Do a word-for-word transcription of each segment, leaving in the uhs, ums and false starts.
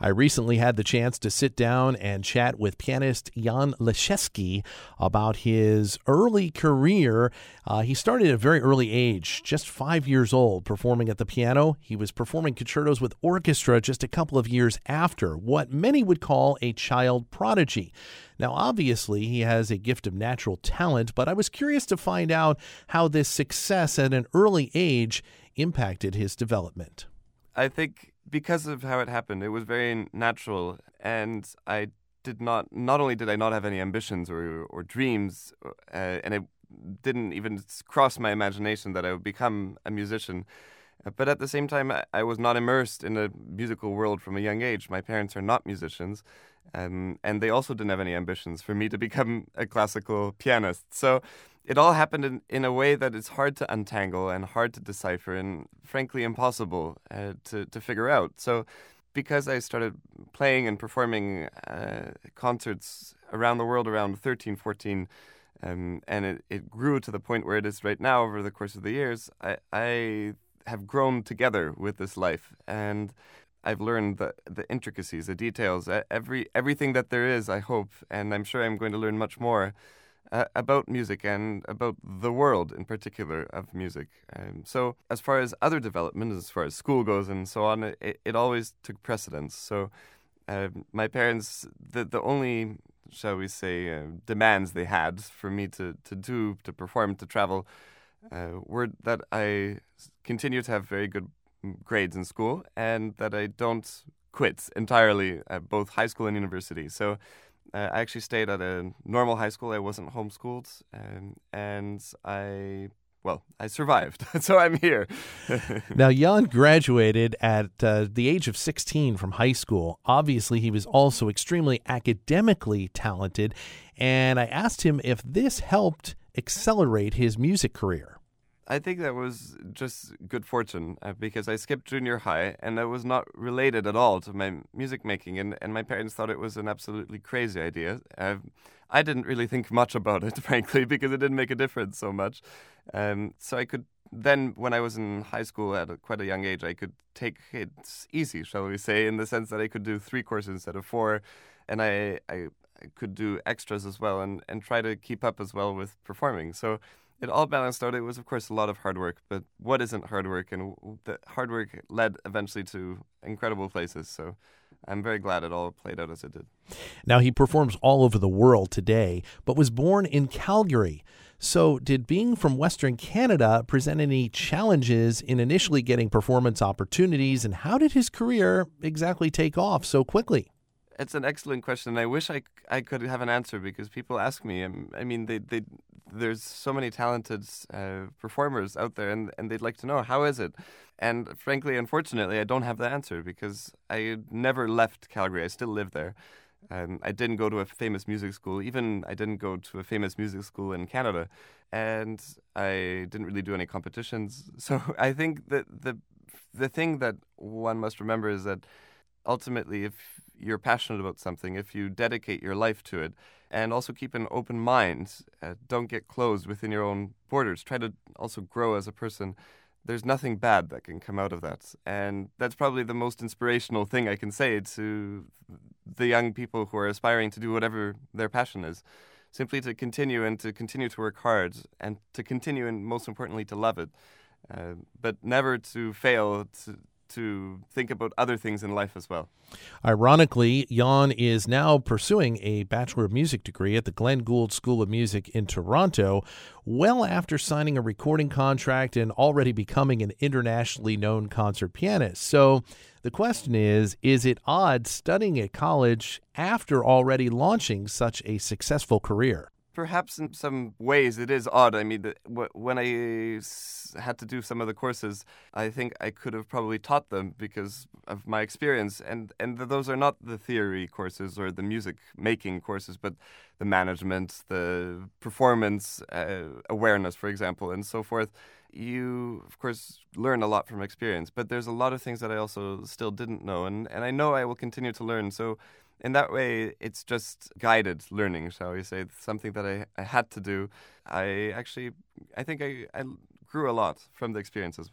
I recently had the chance to sit down and chat with pianist Jan Leschewski about his early career. Uh, he started at a very early age, just five years old, performing at the piano. He was performing concertos with orchestra just a couple of years after, what many would call a child prodigy. Now, obviously, he has a gift of natural talent, but I was curious to find out how this success at an early age impacted his development. I think because of how it happened, it was very natural, and I did not, not only did I not have any ambitions or, or dreams, uh, and it didn't even cross my imagination that I would become a musician, but at the same time, I was not immersed in a musical world from a young age. My parents are not musicians, um, and they also didn't have any ambitions for me to become a classical pianist. So it all happened in, in a way that is hard to untangle and hard to decipher and frankly impossible uh, to, to figure out. So because I started playing and performing uh, concerts around the world around thirteen, fourteen, um, and it, it grew to the point where it is right now over the course of the years, I, I have grown together with this life, and I've learned the, the intricacies, the details, every everything that there is, I hope, and I'm sure I'm going to learn much more uh, about music and about the world in particular of music. Um, so as far as other development, as far as school goes and so on, it, it always took precedence. So uh, my parents, the, the only, shall we say, uh, demands they had for me to, to do, to perform, to travel, Uh, were that I continue to have very good grades in school and that I don't quit entirely at both high school and university. So uh, I actually stayed at a normal high school. I wasn't homeschooled, um, and I, well, I survived. So I'm here. Now, Jan graduated at uh, the age of sixteen from high school. Obviously, he was also extremely academically talented, and I asked him if this helped accelerate his music career. I think that was just good fortune uh, because I skipped junior high and that was not related at all to my music making, and, and my parents thought it was an absolutely crazy idea. Uh, I didn't really think much about it, frankly, because it didn't make a difference so much. Um, so I could then, when I was in high school at a, quite a young age, I could take it easy, shall we say, in the sense that I could do three courses instead of four, and I, I, I could do extras as well and, and try to keep up as well with performing. So it all balanced out. It was, of course, a lot of hard work, but what isn't hard work? And the hard work led eventually to incredible places. So I'm very glad it all played out as it did. Now, he performs all over the world today, but was born in Calgary. So did being from Western Canada present any challenges in initially getting performance opportunities, and how did his career exactly take off so quickly? It's an excellent question. I wish I, I could have an answer because people ask me. I mean, they, they, there's so many talented uh, performers out there, and, and they'd like to know, how is it? And frankly, unfortunately, I don't have the answer because I never left Calgary. I still live there. Um, I didn't go to a famous music school. Even I didn't go to a famous music school in Canada. And I didn't really do any competitions. So I think that the the thing that one must remember is that ultimately, if you're passionate about something, if you dedicate your life to it, and also keep an open mind, uh, don't get closed within your own borders, try to also grow as a person, there's nothing bad that can come out of that. And that's probably the most inspirational thing I can say to the young people who are aspiring to do whatever their passion is. Simply to continue and to continue to work hard and to continue and most importantly to love it, uh, but never to fail to to think about other things in life as well. Ironically, Jan is now pursuing a Bachelor of Music degree at the Glenn Gould School of Music in Toronto, well after signing a recording contract and already becoming an internationally known concert pianist. So the question is, is it odd studying at college after already launching such a successful career? Perhaps in some ways it is odd. I mean, the, w- when I s- had to do some of the courses, I think I could have probably taught them because of my experience. And, and th- those are not the theory courses or the music making courses, but the management, the performance uh, awareness, for example, and so forth. You, of course, learn a lot from experience, but there's a lot of things that I also still didn't know. And, and I know I will continue to learn. So in that way, it's just guided learning, shall we say, something that I, I had to do. I actually, I think I, I grew a lot from the experience as well.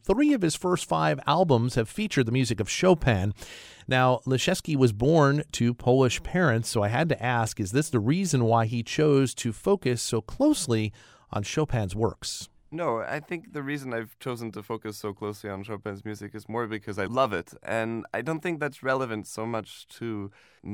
Three of his first five albums have featured the music of Chopin. Now, Leszewski was born to Polish parents, so I had to ask, is this the reason why he chose to focus so closely on Chopin's works? No, I think the reason I've chosen to focus so closely on Chopin's music is more because I love it. And I don't think that's relevant so much to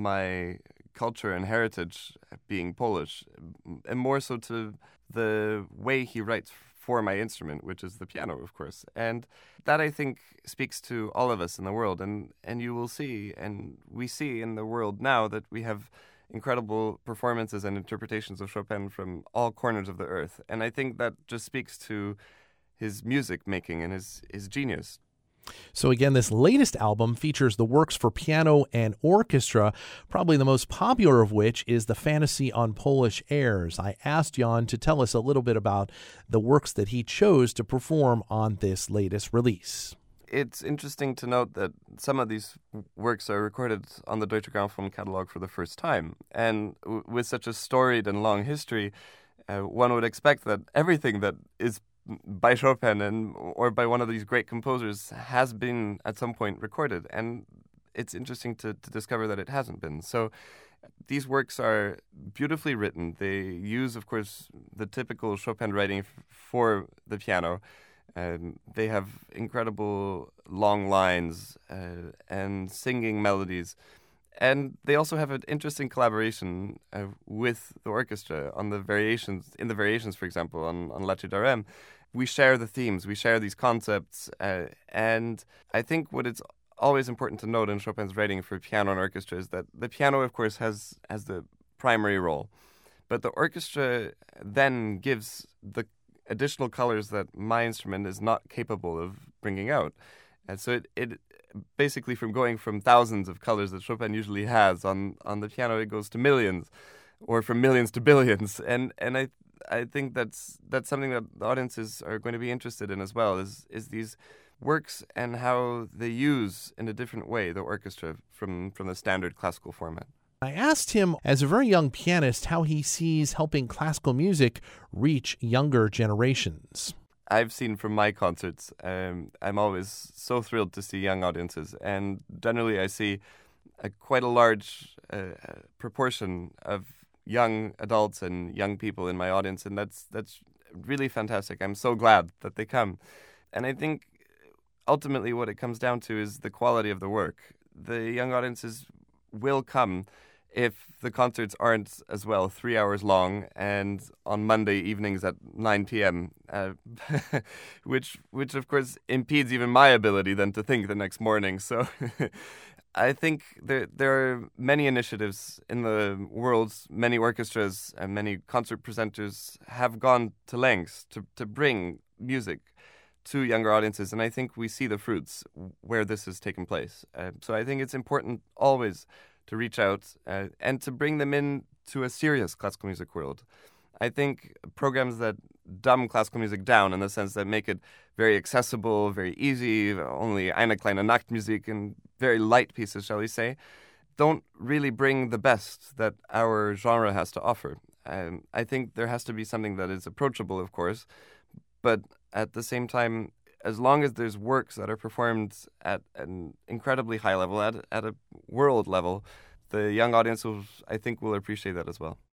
my culture and heritage being Polish, and more so to the way he writes for my instrument, which is the piano, of course. And that, I think, speaks to all of us in the world. And, and you will see, and we see in the world now, that we have incredible performances and interpretations of Chopin from all corners of the earth. And I think that just speaks to his music making and his, his genius. So again, this latest album features the works for piano and orchestra, probably the most popular of which is the Fantasy on Polish Airs. I asked Jan to tell us a little bit about the works that he chose to perform on this latest release. It's interesting to note that some of these works are recorded on the Deutsche Grammophon catalog for the first time. And w- with such a storied and long history, uh, one would expect that everything that is by Chopin and or by one of these great composers has been at some point recorded. And it's interesting to, to discover that it hasn't been. So these works are beautifully written. They use, of course, the typical Chopin writing f- for the piano. Um, they have incredible long lines uh, and singing melodies. And they also have an interesting collaboration uh, with the orchestra on the variations, in the variations, for example, on, on Lache Darem. We share the themes, we share these concepts. Uh, and I think what it's always important to note in Chopin's writing for piano and orchestra is that the piano, of course, has, has the primary role. But the orchestra then gives the additional colors that my instrument is not capable of bringing out. And so it, it basically, from going from thousands of colors that Chopin usually has on, on the piano, it goes to millions, or from millions to billions. And and I I think that's that's something that the audiences are going to be interested in as well, is is these works and how they use in a different way the orchestra from, from the standard classical format. I asked him, as a very young pianist, how he sees helping classical music reach younger generations. I've seen from my concerts, um, I'm always so thrilled to see young audiences. And generally I see a, quite a large uh, proportion of young adults and young people in my audience. And that's that's really fantastic. I'm so glad that they come. And I think ultimately what it comes down to is the quality of the work. The young audiences will come if the concerts aren't as well three hours long and on Monday evenings at nine p.m., uh, which which of course impedes even my ability then to think the next morning. So I think there there are many initiatives in the world, many orchestras and many concert presenters have gone to lengths to, to bring music to younger audiences, and I think we see the fruits where this has taken place. Uh, so I think it's important always to reach out uh, and to bring them in to a serious classical music world. I think programs that dumb classical music down in the sense that make it very accessible, very easy, only eine kleine Nachtmusik and very light pieces, shall we say, don't really bring the best that our genre has to offer. Um, I think there has to be something that is approachable, of course, but at the same time, as long as there's works that are performed at an incredibly high level, at, at a world level, the young audience, will, I think, will appreciate that as well.